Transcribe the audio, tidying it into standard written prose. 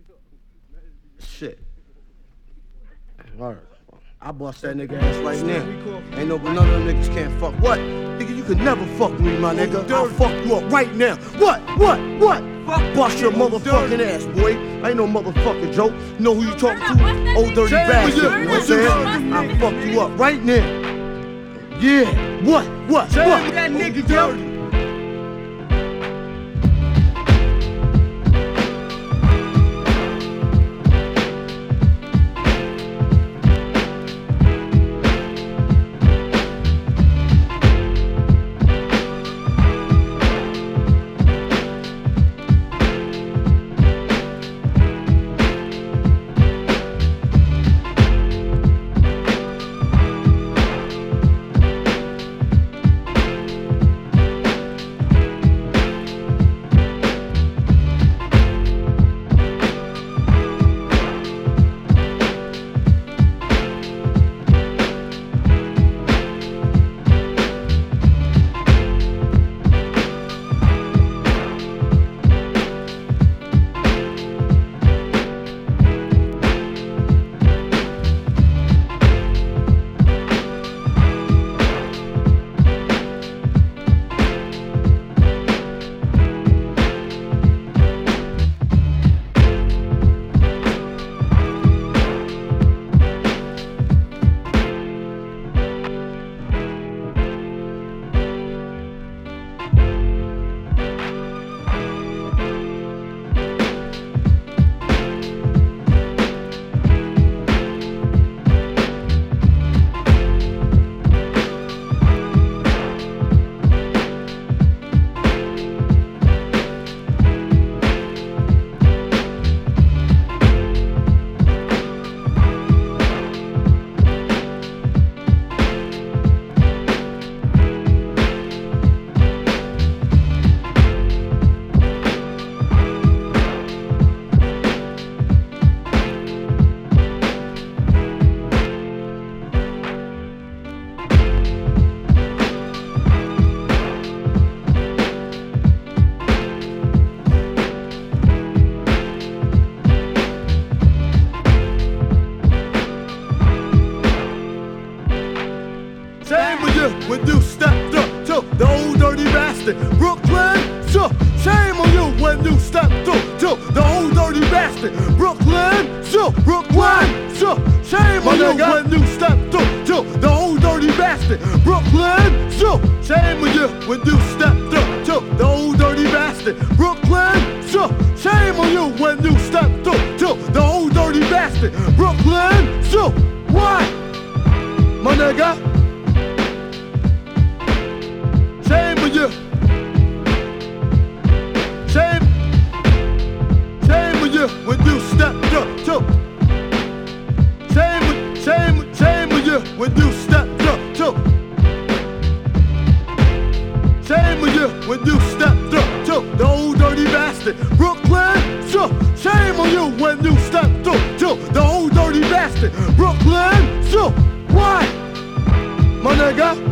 Shit. All right. I bust that nigga ass right now. Ain't no, but none of them niggas can't fuck. What? Nigga, you can never fuck me, my nigga. I'll fuck you up right now. What? Bust your motherfucking ass, boy. I ain't no motherfucking joke. You know who you talking to? Old dirty bastard. You know what I'm saying? I'll fuck you up right now. Yeah. What? That nigga dirty. When you stepped up to the old dirty bastard, Brooklyn, so shame on you when you stepped up to the old dirty bastard, Brooklyn, so shame on you when you stepped up to the old dirty bastard, Brooklyn, so shame on you when you stepped up to the old dirty bastard, Brooklyn, so shame on you when you stepped up to the old dirty bastard, Brooklyn, so what, my nigga? Shame on you. Shame on you when you stepped up to. Shame on you when you stepped up to. Shame on you when you stepped up to the old dirty bastard, Brooklyn. So shame on you when you stepped up to the old dirty bastard, Brooklyn. So what, my nigga?